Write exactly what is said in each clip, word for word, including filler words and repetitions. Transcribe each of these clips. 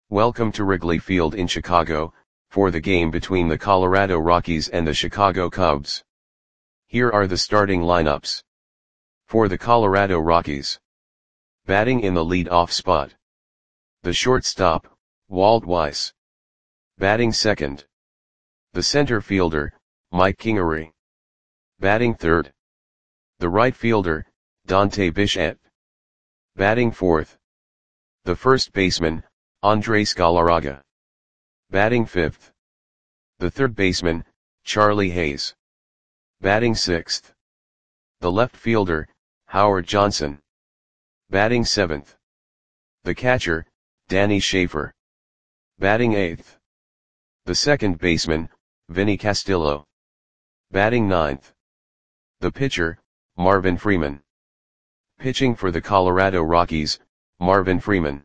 Welcome to Wrigley Field in Chicago, for the game between the Colorado Rockies and the Chicago Cubs. Here are the starting lineups. For the Colorado Rockies. Batting in the lead-off spot. The shortstop, Walt Weiss. Batting second. The center fielder, Mike Kingery. Batting third. The right fielder, Dante Bichette. Batting fourth. The first baseman, Andres Galarraga. Batting fifth. The third baseman, Charlie Hayes. Batting sixth. The left fielder, Howard Johnson. Batting seventh. The catcher, Danny Schaefer. Batting eighth. The second baseman, Vinny Castillo. Batting ninth. The pitcher, Marvin Freeman. Pitching for the Colorado Rockies, Marvin Freeman.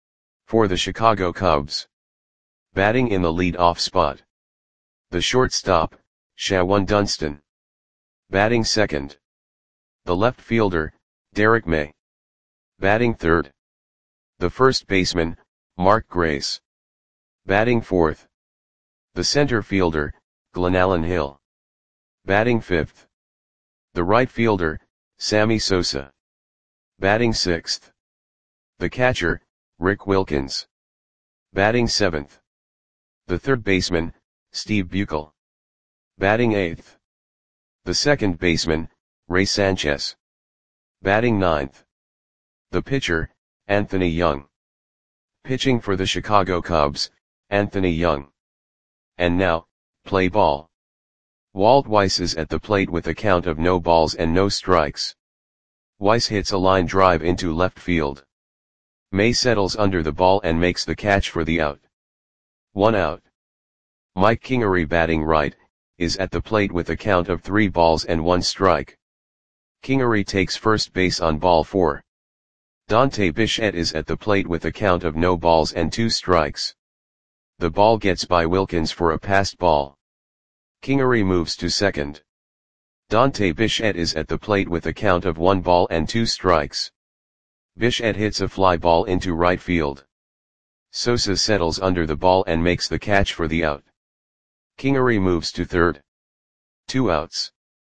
For the Chicago Cubs. Batting in the lead-off spot. The shortstop, Shawon Dunston. Batting second. The left fielder, Derek May. Batting third. The first baseman, Mark Grace. Batting fourth. The center fielder, Glenallen Hill. Batting fifth. The right fielder, Sammy Sosa. Batting sixth. The catcher, Rick Wilkins. Batting seventh. The third baseman, Steve Buechel. Batting eighth. The second baseman, Ray Sanchez. Batting ninth. The pitcher, Anthony Young. Pitching for the Chicago Cubs, Anthony Young. And now, play ball. Walt Weiss is at the plate with a count of no balls and no strikes. Weiss hits a line drive into left field. May settles under the ball and makes the catch for the out. One out. Mike Kingery, batting right, is at the plate with a count of three balls and one strike. Kingery takes first base on ball four. Dante Bichette is at the plate with a count of no balls and two strikes. The ball gets by Wilkins for a passed ball. Kingery moves to second. Dante Bichette is at the plate with a count of one ball and two strikes. Bichette hits a fly ball into right field. Sosa settles under the ball and makes the catch for the out. Kingery moves to third. Two outs.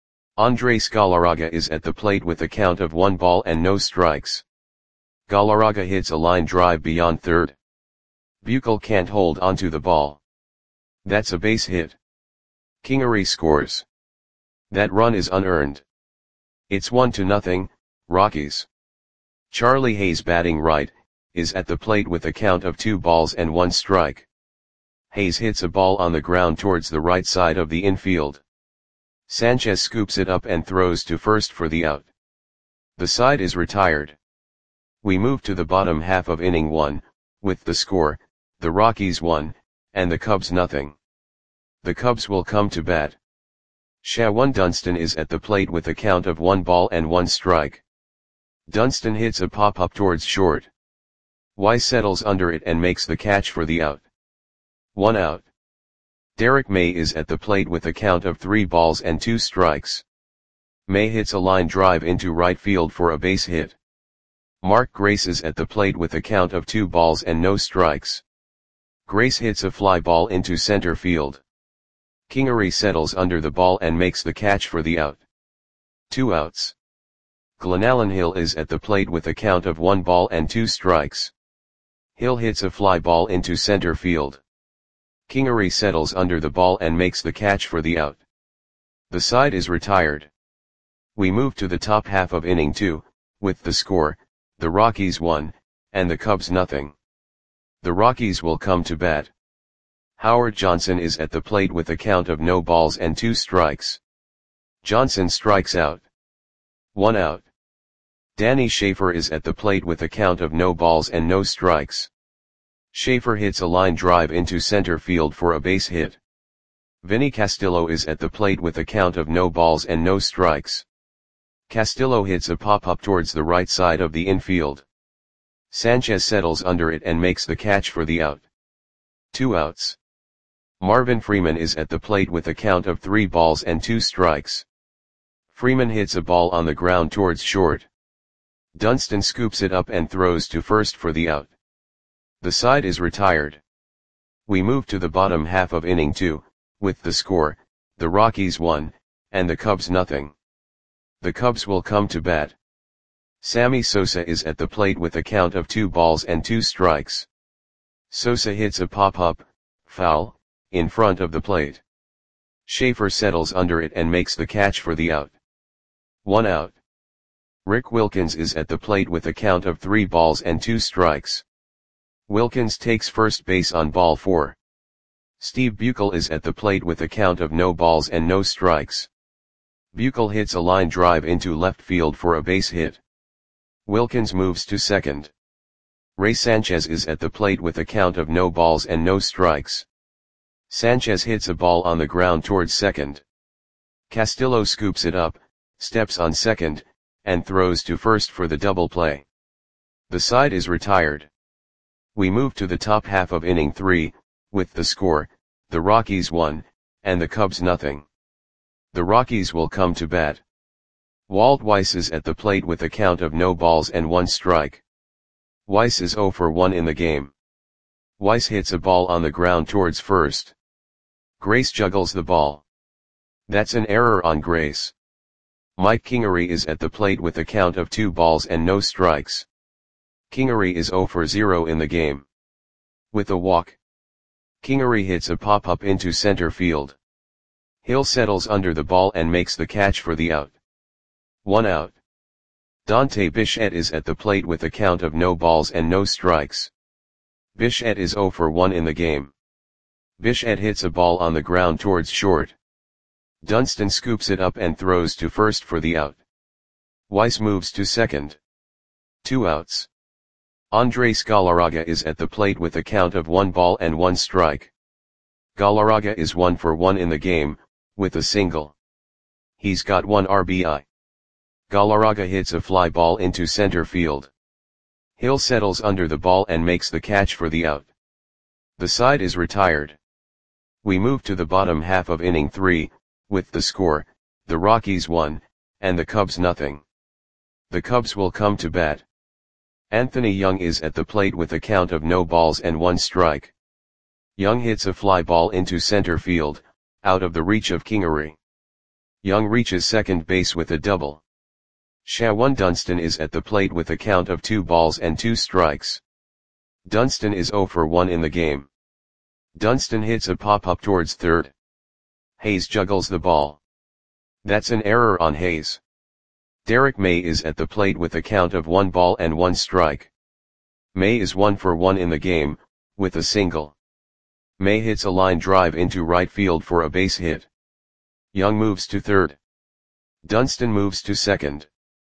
Andres Galarraga is at the plate with a count of one ball and no strikes. Galarraga hits a line drive beyond third. Buechel can't hold onto the ball. That's a base hit. Kingery scores. That run is unearned. It's one to nothing, Rockies. Charlie Hayes, batting right, is at the plate with a count of two balls and one strike. Hayes hits a ball on the ground towards the right side of the infield. Sanchez scoops it up and throws to first for the out. The side is retired. We move to the bottom half of inning one, with the score, the Rockies one, and the Cubs nothing. The Cubs will come to bat. Shawon Dunston is at the plate with a count of one ball and one strike. Dunston hits a pop-up towards short. Weiss settles under it and makes the catch for the out. One out. Derek May is at the plate with a count of three balls and two strikes. May hits a line drive into right field for a base hit. Mark Grace is at the plate with a count of two balls and no strikes. Grace hits a fly ball into center field. Kingery settles under the ball and makes the catch for the out. Two outs. Glenallen Hill is at the plate with a count of one ball and two strikes. Hill hits a fly ball into center field. Kingery settles under the ball and makes the catch for the out. The side is retired. We move to the top half of inning two, with the score, the Rockies one, and the Cubs nothing. The Rockies will come to bat. Howard Johnson is at the plate with a count of no balls and two strikes. Johnson strikes out. One out. Danny Schaefer is at the plate with a count of no balls and no strikes. Schaefer hits a line drive into center field for a base hit. Vinny Castillo is at the plate with a count of no balls and no strikes. Castillo hits a pop-up towards the right side of the infield. Sanchez settles under it and makes the catch for the out. Two outs. Marvin Freeman is at the plate with a count of three balls and two strikes. Freeman hits a ball on the ground towards short. Dunston scoops it up and throws to first for the out. The side is retired. We move to the bottom half of inning two, with the score, the Rockies one, and the Cubs nothing. The Cubs will come to bat. Sammy Sosa is at the plate with a count of two balls and two strikes. Sosa hits a pop-up, foul, in front of the plate. Schaefer settles under it and makes the catch for the out. One out. Rick Wilkins is at the plate with a count of three balls and two strikes. Wilkins takes first base on ball four. Steve Buechel is at the plate with a count of no balls and no strikes. Buechel hits a line drive into left field for a base hit. Wilkins moves to second. Ray Sanchez is at the plate with a count of no balls and no strikes. Sanchez hits a ball on the ground towards second. Castillo scoops it up, steps on second, and throws to first for the double play. The side is retired. We move to the top half of inning three, with the score, the Rockies one, and the Cubs nothing. The Rockies will come to bat. Walt Weiss is at the plate with a count of no balls and one strike. Weiss is oh for one in the game. Weiss hits a ball on the ground towards first. Grace juggles the ball. That's an error on Grace. Mike Kingery is at the plate with a count of two balls and no strikes. Kingery is oh for zero in the game. With a walk. Kingery hits a pop-up into center field. Hill settles under the ball and makes the catch for the out. One out. Dante Bichette is at the plate with a count of no balls and no strikes. Bichette is oh for one in the game. Bichette hits a ball on the ground towards short. Dunston scoops it up and throws to first for the out. Weiss moves to second. Two outs. Andres Galarraga is at the plate with a count of one ball and one strike. Galarraga is one for one in the game, with a single. He's got one R B I. Galarraga hits a fly ball into center field. Hill settles under the ball and makes the catch for the out. The side is retired. We move to the bottom half of inning three, with the score, the Rockies one, and the Cubs nothing. The Cubs will come to bat. Anthony Young is at the plate with a count of no balls and one strike. Young hits a fly ball into center field, out of the reach of Kingery. Young reaches second base with a double. Shawan Dunston is at the plate with a count of two balls and two strikes. Dunston is oh for one in the game. Dunston hits a pop-up towards third. Hayes juggles the ball. That's an error on Hayes. Derek May is at the plate with a count of one ball and one strike. May is one for one in the game, with a single. May hits a line drive into right field for a base hit. Young moves to third. Dunston moves to second.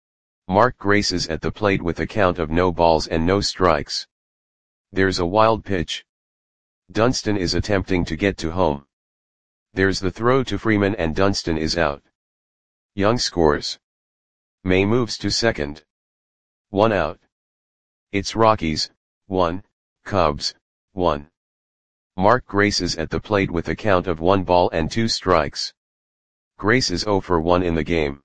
Mark Grace is at the plate with a count of no balls and no strikes. There's a wild pitch. Dunston is attempting to get to home. There's the throw to Freeman and Dunston is out. Young scores. May moves to second. One out. It's Rockies, one, Cubs, one. Mark Grace is at the plate with a count of one ball and two strikes. Grace is oh for one in the game.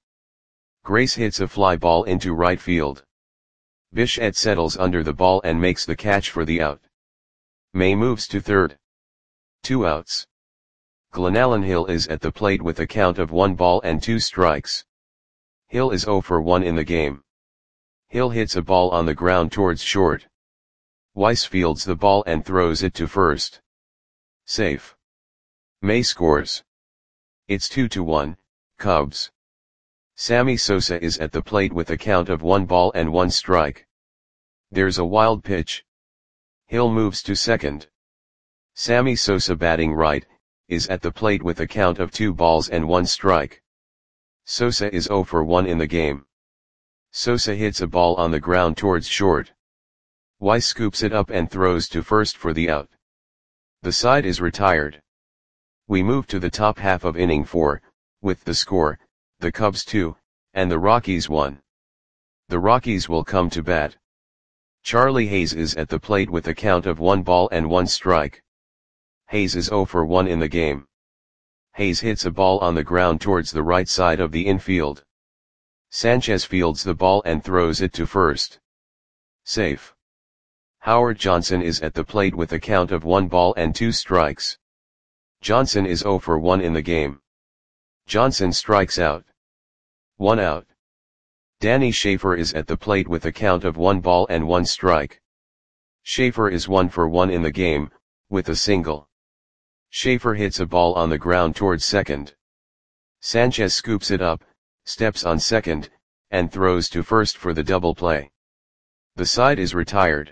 Grace hits a fly ball into right field. Bichette settles under the ball and makes the catch for the out. May moves to third. Two outs. Glenallen Hill is at the plate with a count of one ball and two strikes. Hill is oh for one in the game. Hill hits a ball on the ground towards short. Weiss fields the ball and throws it to first. Safe. May scores. It's two to one, Cubs. Sammy Sosa is at the plate with a count of one ball and one strike. There's a wild pitch. Hill moves to second. Sammy Sosa, batting right, is at the plate with a count of two balls and one strike. Sosa is oh for one in the game. Sosa hits a ball on the ground towards short. Weiss scoops it up and throws to first for the out. The side is retired. We move to the top half of inning four, with the score, the Cubs two, and the Rockies one. The Rockies will come to bat. Charlie Hayes is at the plate with a count of one ball and one strike. Hayes is oh for one in the game. Hayes hits a ball on the ground towards the right side of the infield. Sanchez fields the ball and throws it to first. Safe. Howard Johnson is at the plate with a count of one ball and two strikes. Johnson is zero for one in the game. Johnson strikes out. One out. Danny Schaefer is at the plate with a count of one ball and one strike. Schaefer is one for one in the game, with a single. Schaefer hits a ball on the ground towards second. Sanchez scoops it up, steps on second, and throws to first for the double play. The side is retired.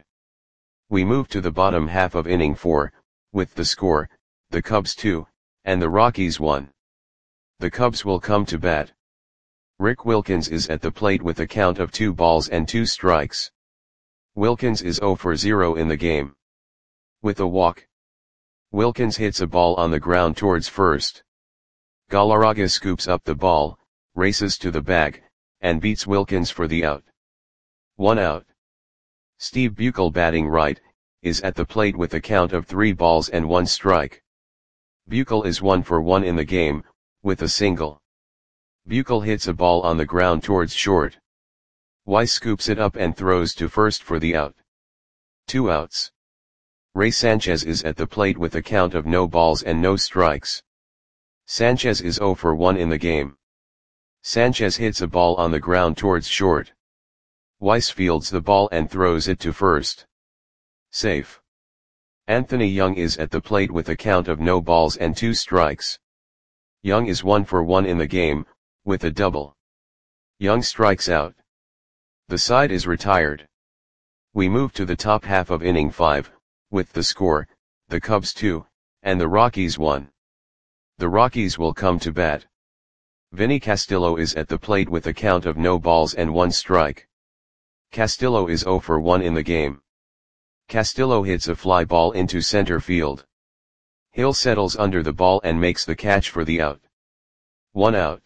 We move to the bottom half of inning four, with the score, the Cubs two, and the Rockies one. The Cubs will come to bat. Rick Wilkins is at the plate with a count of two balls and two strikes. Wilkins is zero for zero in the game. With a walk, Wilkins hits a ball on the ground towards first. Galarraga scoops up the ball, races to the bag, and beats Wilkins for the out. One out. Steve Buechel, batting right, is at the plate with a count of three balls and one strike. Buechel is one for one in the game, with a single. Buechel hits a ball on the ground towards short. Weiss scoops it up and throws to first for the out. Two outs. Ray Sanchez is at the plate with a count of no balls and no strikes. Sanchez is zero for one in the game. Sanchez hits a ball on the ground towards short. Weiss fields the ball and throws it to first. Safe. Anthony Young is at the plate with a count of no balls and two strikes. Young is one for one in the game, with a double. Young strikes out. The side is retired. We move to the top half of inning five, with the score, the Cubs two, and the Rockies one. The Rockies will come to bat. Vinny Castillo is at the plate with a count of no balls and one strike. Castillo is zero for one in the game. Castillo hits a fly ball into center field. Hill settles under the ball and makes the catch for the out. One out.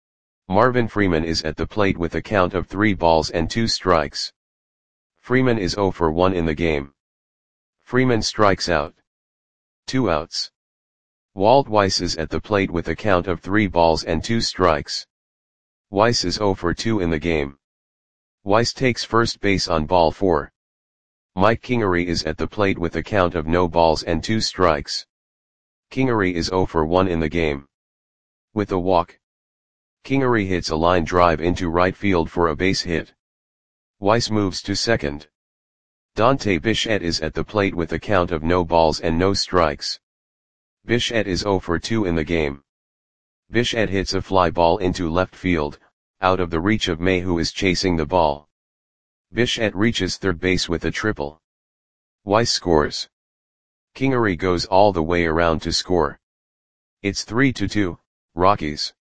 Marvin Freeman is at the plate with a count of three balls and two strikes. Freeman is zero for one in the game. Freeman strikes out. Two outs. Walt Weiss is at the plate with a count of three balls and two strikes. Weiss is zero for two in the game. Weiss takes first base on ball four. Mike Kingery is at the plate with a count of no balls and two strikes. Kingery is zero for one in the game. With a walk, Kingery hits a line drive into right field for a base hit. Weiss moves to second. Dante Bichette is at the plate with a count of no balls and no strikes. Bichette is zero for two in the game. Bichette hits a fly ball into left field, out of the reach of May, who is chasing the ball. Bichette reaches third base with a triple. Weiss scores. Kingery goes all the way around to score. It's three to two, Rockies.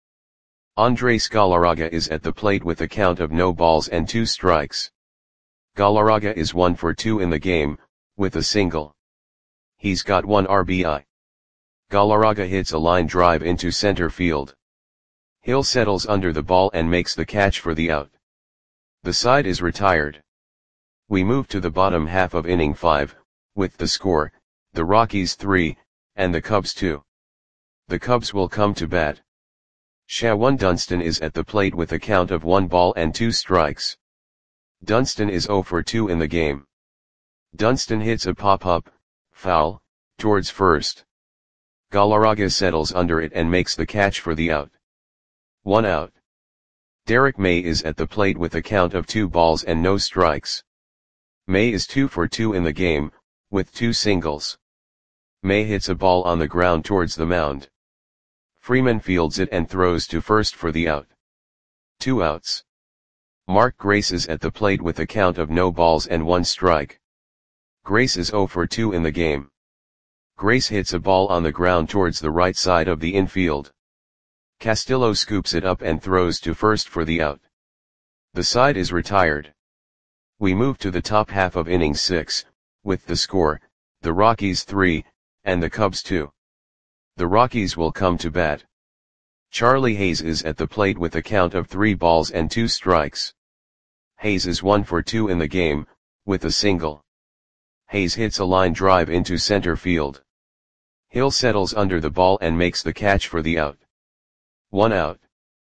Andres Galarraga is at the plate with a count of no balls and two strikes. Galarraga is one for two in the game, with a single. He's got one R B I. Galarraga hits a line drive into center field. Hill settles under the ball and makes the catch for the out. The side is retired. We move to the bottom half of inning five, with the score, the Rockies three, and the Cubs two. The Cubs will come to bat. Shawan Dunston is at the plate with a count of one ball and two strikes. Dunston is zero for two in the game. Dunston hits a pop-up, foul, towards first. Galarraga settles under it and makes the catch for the out. One out. Derek May is at the plate with a count of two balls and no strikes. May is two for two in the game, with two singles. May hits a ball on the ground towards the mound. Freeman fields it and throws to first for the out. Two outs. Mark Grace is at the plate with a count of no balls and one strike. Grace is zero for two in the game. Grace hits a ball on the ground towards the right side of the infield. Castillo scoops it up and throws to first for the out. The side is retired. We move to the top half of inning six, with the score, the Rockies three, and the Cubs two. The Rockies will come to bat. Charlie Hayes is at the plate with a count of three balls and two strikes. Hayes is one for two in the game, with a single. Hayes hits a line drive into center field. Hill settles under the ball and makes the catch for the out. One out.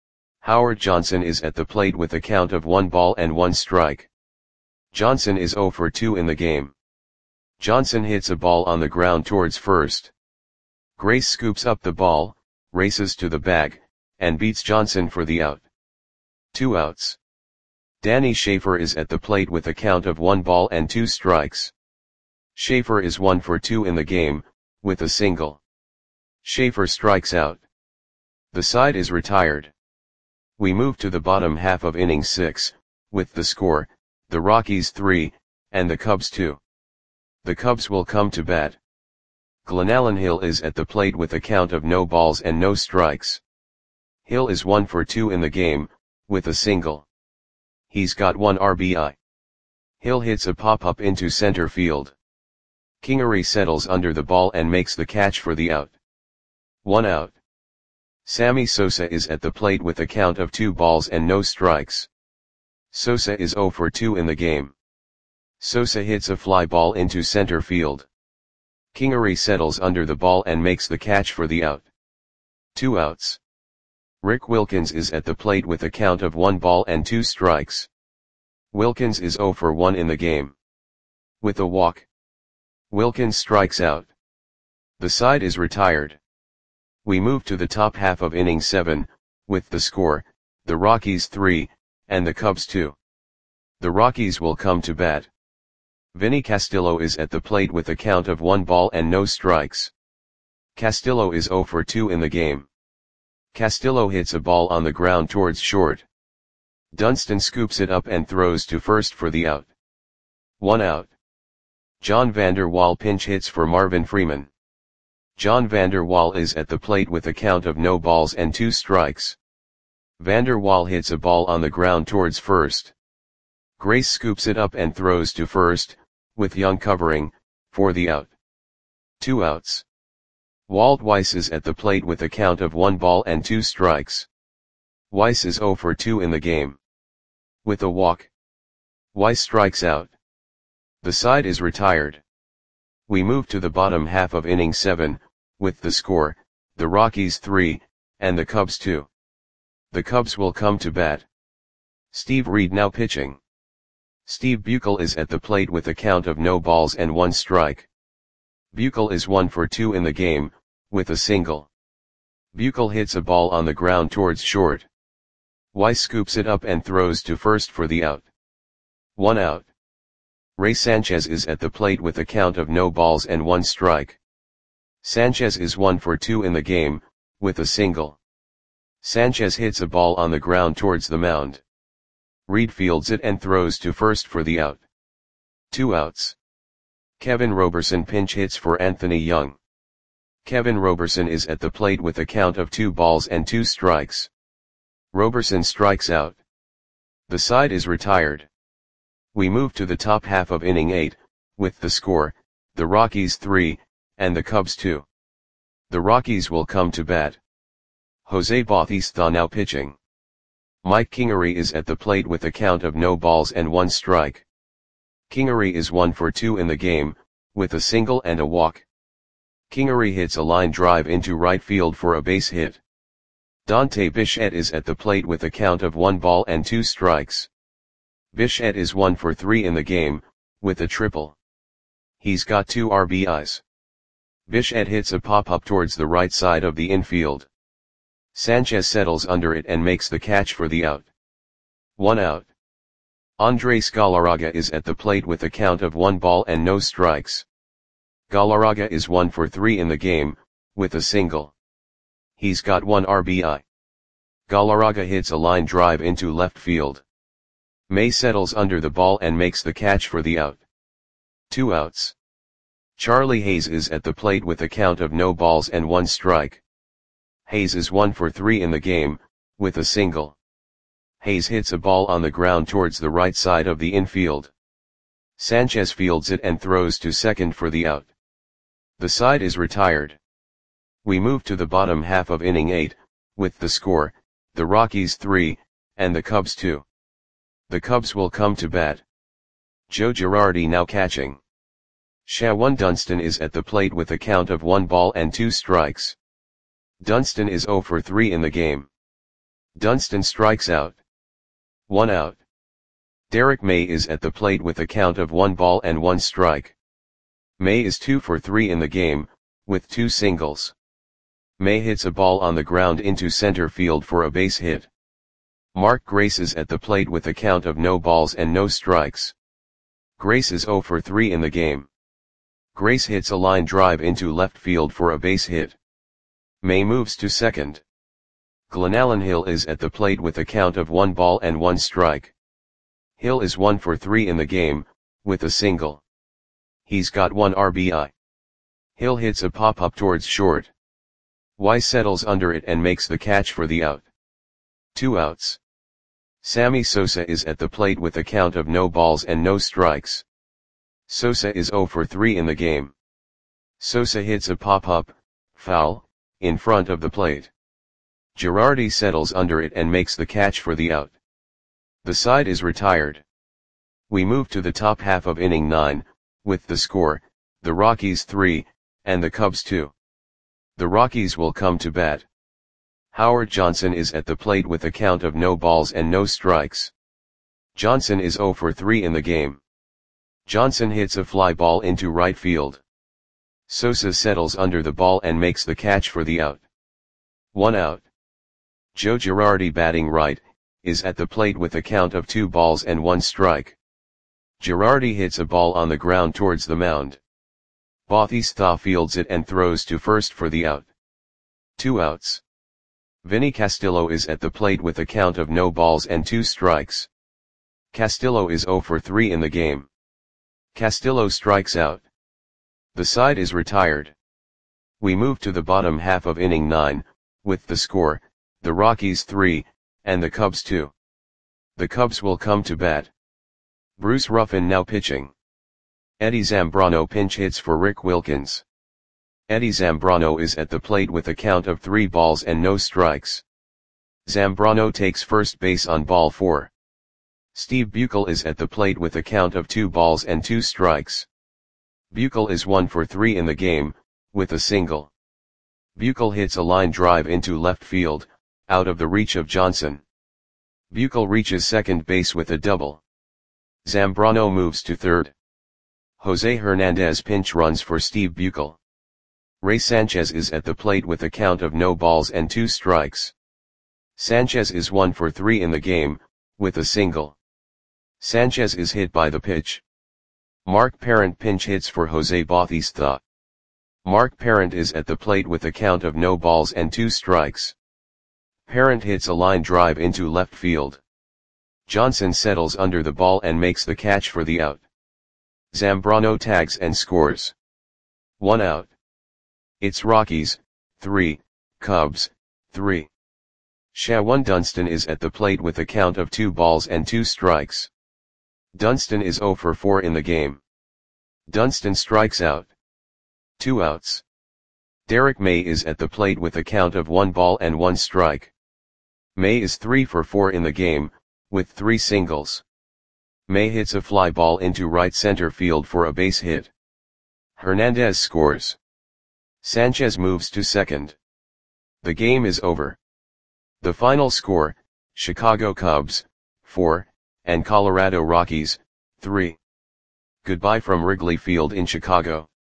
Howard Johnson is at the plate with a count of one ball and one strike. Johnson is zero for two in the game. Johnson hits a ball on the ground towards first. Grace scoops up the ball, races to the bag, and beats Johnson for the out. Two outs. Danny Schaefer is at the plate with a count of one ball and two strikes. Schaefer is one for two in the game, with a single. Schaefer strikes out. The side is retired. We move to the bottom half of inning six, with the score, the Rockies three, and the Cubs two. The Cubs will come to bat. Glenallen Hill is at the plate with a count of no balls and no strikes. Hill is one for two in the game, with a single. He's got one R B I. Hill hits a pop-up into center field. Kingery settles under the ball and makes the catch for the out. One out. Sammy Sosa is at the plate with a count of two balls and no strikes. Sosa is zero for two in the game. Sosa hits a fly ball into center field. Kingery settles under the ball and makes the catch for the out. Two outs. Rick Wilkins is at the plate with a count of one ball and two strikes. Wilkins is zero for one in the game. With a walk, Wilkins strikes out. The side is retired. We move to the top half of inning seven, with the score, the Rockies three, and the Cubs two. The Rockies will come to bat. Vinny Castillo is at the plate with a count of one ball and no strikes. Castillo is zero for two in the game. Castillo hits a ball on the ground towards short. Dunston scoops it up and throws to first for the out. One out. John Vander Wal pinch hits for Marvin Freeman. John Vander Wal is at the plate with a count of no balls and two strikes. Vander Wal hits a ball on the ground towards first. Grace scoops it up and throws to first, with Young covering, for the out. Two outs. Walt Weiss is at the plate with a count of one ball and two strikes. Weiss is zero for two in the game. With a walk, Weiss strikes out. The side is retired. We move to the bottom half of inning seven, with the score, the Rockies three, and the Cubs two. The Cubs will come to bat. Steve Reed now pitching. Steve Buechel is at the plate with a count of no balls and one strike. Buechel is one for two in the game, with a single. Buechel hits a ball on the ground towards short. Weiss scoops it up and throws to first for the out. One out. Ray Sanchez is at the plate with a count of no balls and one strike. Sanchez is one for two in the game, with a single. Sanchez hits a ball on the ground towards the mound. Reed fields it and throws to first for the out. Two outs. Kevin Roberson pinch hits for Anthony Young. Kevin Roberson is at the plate with a count of two balls and two strikes. Roberson strikes out. The side is retired. We move to the top half of inning eight, with the score, the Rockies three, and the Cubs two. The Rockies will come to bat. Jose Bautista now pitching. Mike Kingery is at the plate with a count of no balls and one strike. Kingery is one for two in the game, with a single and a walk. Kingery hits a line drive into right field for a base hit. Dante Bichette is at the plate with a count of one ball and two strikes. Bichette is one for three in the game, with a triple. He's got two R B Is. Bichette hits a pop-up towards the right side of the infield. Sanchez settles under it and makes the catch for the out. One out. Andres Galarraga is at the plate with a count of one ball and no strikes. Galarraga is one for three in the game, with a single. He's got one R B I. Galarraga hits a line drive into left field. May settles under the ball and makes the catch for the out. Two outs. Charlie Hayes is at the plate with a count of no balls and one strike. Hayes is one for three in the game, with a single. Hayes hits a ball on the ground towards the right side of the infield. Sanchez fields it and throws to second for the out. The side is retired. We move to the bottom half of inning eight, with the score, the Rockies three, and the Cubs two. The Cubs will come to bat. Joe Girardi now catching. Shawan Dunston is at the plate with a count of one ball and two strikes. Dunston is zero for three in the game. Dunston strikes out. One out. Derek May is at the plate with a count of one ball and one strike. May is two for three in the game, with two singles. May hits a ball on the ground into center field for a base hit. Mark Grace is at the plate with a count of no balls and no strikes. Grace is zero for three in the game. Grace hits a line drive into left field for a base hit. May moves to second. Glenallen Hill is at the plate with a count of one ball and one strike. Hill is one for three in the game, with a single. He's got one R B I. Hill hits a pop-up towards short. Y settles under it and makes the catch for the out. Two outs. Sammy Sosa is at the plate with a count of no balls and no strikes. Sosa is zero for three in the game. Sosa hits a pop-up, foul, in front of the plate. Girardi settles under it and makes the catch for the out. The side is retired. We move to the top half of inning nine, with the score, the Rockies three, and the Cubs two. The Rockies will come to bat. Howard Johnson is at the plate with a count of no balls and no strikes. Johnson is zero for three in the game. Johnson hits a fly ball into right field. Sosa settles under the ball and makes the catch for the out. One out. Joe Girardi, batting right, is at the plate with a count of two balls and one strike. Girardi hits a ball on the ground towards the mound. Bautista fields it and throws to first for the out. Two outs. Vinny Castillo is at the plate with a count of no balls and two strikes. Castillo is zero for three in the game. Castillo strikes out. The side is retired. We move to the bottom half of inning nine, with the score, the Rockies three, and the Cubs two. The Cubs will come to bat. Bruce Ruffin now pitching. Eddie Zambrano pinch hits for Rick Wilkins. Eddie Zambrano is at the plate with a count of three balls and no strikes. Zambrano takes first base on ball four. Steve Buechel is at the plate with a count of two balls and two strikes. Buechel is one for three in the game, with a single. Buechel hits a line drive into left field, out of the reach of Johnson. Buechel reaches second base with a double. Zambrano moves to third. Jose Hernandez pinch runs for Steve Buechel. Ray Sanchez is at the plate with a count of no balls and two strikes. Sanchez is one for three in the game, with a single. Sanchez is hit by the pitch. Mark Parent pinch hits for Jose Bautista. Mark Parent is at the plate with a count of no balls and two strikes. Parent hits a line drive into left field. Johnson settles under the ball and makes the catch for the out. Zambrano tags and scores. One out. It's Rockies, three, Cubs, three. Shawan Dunston is at the plate with a count of two balls and two strikes. Dunston is zero for four in the game. Dunston strikes out. Two outs. Derek May is at the plate with a count of one ball and one strike. May is three for four in the game, with three singles. May hits a fly ball into right center field for a base hit. Hernandez scores. Sanchez moves to second. The game is over. The final score, Chicago Cubs, four, and Colorado Rockies, three. Goodbye from Wrigley Field in Chicago.